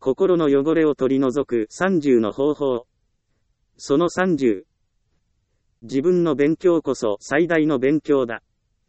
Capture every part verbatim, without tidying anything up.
心の汚れを取り除くさんじゅうの方法。そのさんじゅう。自分の勉強こそ最大の勉強だ。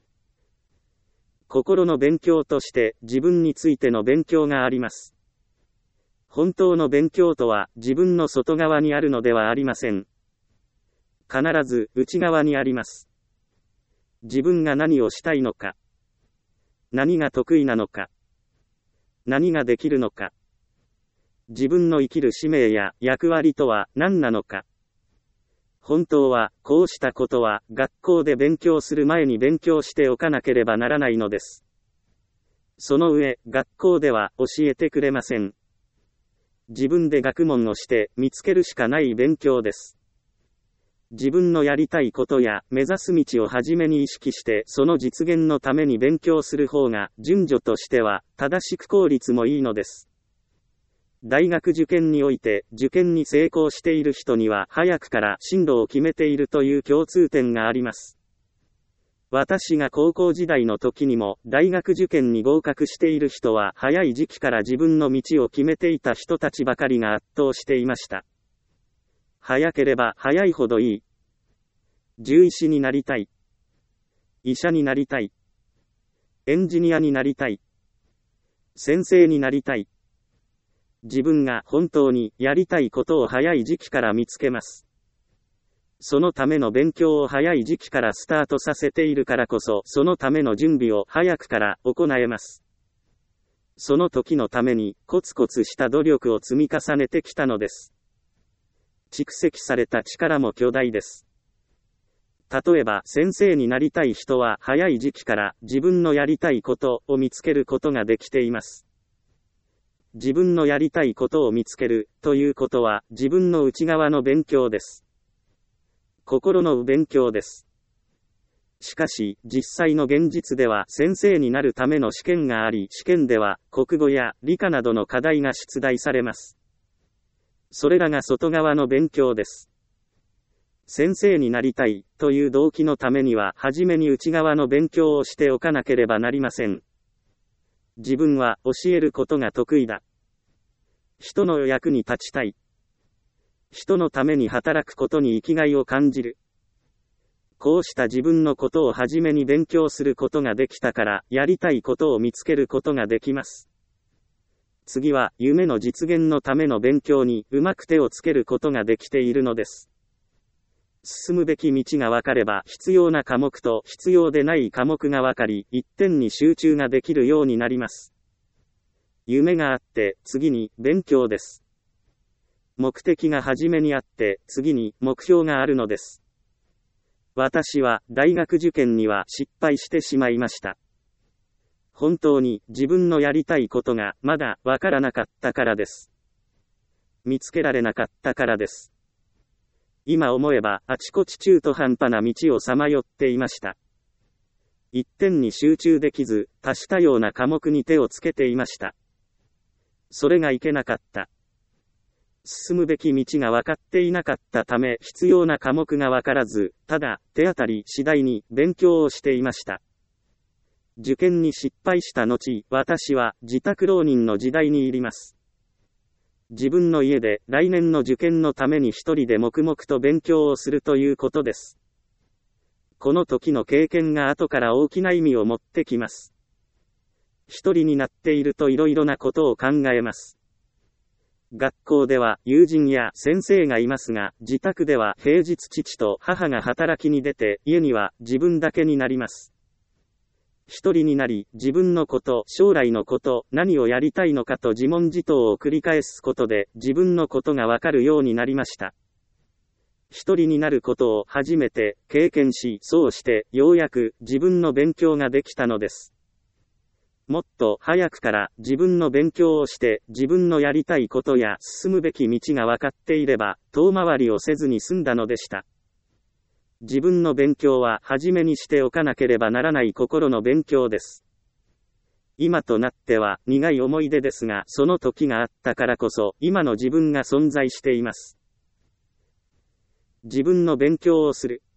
心の勉強として自分についての勉強があります。本当の勉強とは自分の外側にあるのではありません。必ず内側にあります。自分が何をしたいのか、何が得意なのか、何ができるのか、自分の生きる使命や役割とは何なのか。本当はこうしたことは学校で勉強する前に勉強しておかなければならないのです。その上、学校では教えてくれません。自分で学問をして見つけるしかない勉強です。自分のやりたいことや目指す道をはじめに意識してその実現のために勉強する方が順序としては正しく効率もいいのです。大学受験において受験に成功している人には早くから進路を決めているという共通点があります。私が高校時代の時にも大学受験に合格している人は早い時期から自分の道を決めていた人たちばかりが圧倒していました。早ければ早いほどいい。獣医師になりたい。医者になりたい。エンジニアになりたい。先生になりたい。自分が本当にやりたいことを早い時期から見つけます。そのための勉強を早い時期からスタートさせているからこそ、そのための準備を早くから行えます。その時のためにコツコツした努力を積み重ねてきたのです。蓄積された力も巨大です。例えば先生になりたい人は早い時期から自分のやりたいことを見つけることができています。自分のやりたいことを見つけるということは自分の内側の勉強です。心の勉強です。しかし実際の現実では先生になるための試験があり、試験では国語や理科などの課題が出題されます。それらが外側の勉強です。先生になりたいという動機のためにははじめに内側の勉強をしておかなければなりません。自分は教えることが得意だ。人の役に立ちたい。人のために働くことに生きがいを感じる。こうした自分のことをはじめに勉強することができたから、やりたいことを見つけることができます。次は夢の実現のための勉強にうまく手をつけることができているのです。進むべき道が分かれば必要な科目と必要でない科目が分かり、一点に集中ができるようになります。夢があって次に勉強です。目的が初めにあって次に目標があるのです。私は大学受験には失敗してしまいました。本当に自分のやりたいことがまだ分からなかったからです。見つけられなかったからです。今思えばあちこち中途半端な道をさまよっていました。一点に集中できず、多種多様な科目に手をつけていました。それがいけなかった。進むべき道が分かっていなかったため、必要な科目が分からず、ただ手当たり次第に勉強をしていました。受験に失敗した後、私は自宅浪人の時代に入ります。自分の家で来年の受験のために一人で黙々と勉強をするということです。この時の経験が後から大きな意味を持ってきます。一人になっているといろいろなことを考えます。学校では友人や先生がいますが、自宅では平日父と母が働きに出て、家には自分だけになります。一人になり、自分のこと、将来のこと、何をやりたいのかと自問自答を繰り返すことで、自分のことがわかるようになりました。一人になることを初めて経験し、そうしてようやく自分の勉強ができたのです。もっと早くから自分の勉強をして、自分のやりたいことや進むべき道が分かっていれば、遠回りをせずに済んだのでした。自分の勉強は初めにしておかなければならない心の勉強です。今となっては苦い思い出ですが、その時があったからこそ今の自分が存在しています。自分の勉強をする。